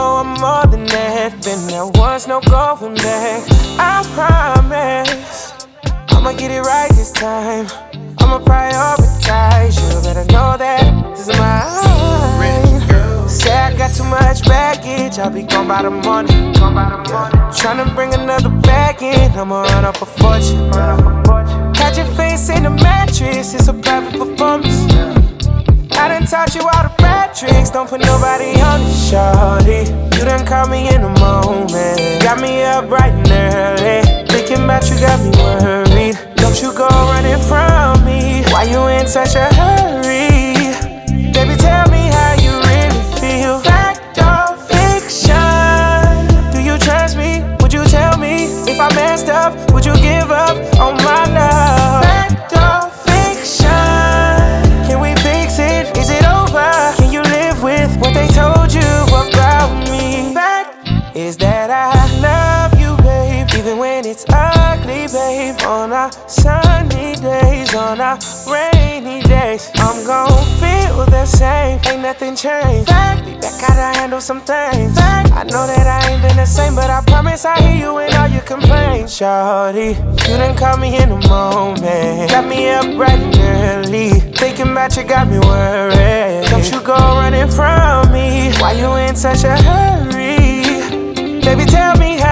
know I'm more than that. Been there once, no going back. I promise I'ma get it right this time. I'ma prioritize. You better know that this is mine. Say I got too much baggage, I'll be gone by the morning. Tryna bring another bag in, I'ma run up a fortune. Catch your face in the mattress, it's a private performance. I done taught you all the bad tricks, don't put nobody on it, shawty. You done caught me in the moment, got me up bright and early. Thinking about you got me worried, don't you go running from me. Why you in such a hurry? Baby, tell me how you really feel. Fact or fiction? Do you trust me? Would you tell me if I messed up? Would you give up on my love? Fact or fiction? Can we fix it? Is it over? Can you live with what they told you about me? Fact is that I love you, babe, even when it's ugly, babe. On our sunny days, on our rainy days, I'm gon' feel the same. Ain't nothing changed. Fact, that gotta handle some things. Fact, I know that I ain't been the same, but I promise I hear you in all your complaints, shawty. You done caught me in the moment, got me up bright and early. Thinking about you got me worried. Don't you go running from me. Why you in such a hurry? Baby, tell me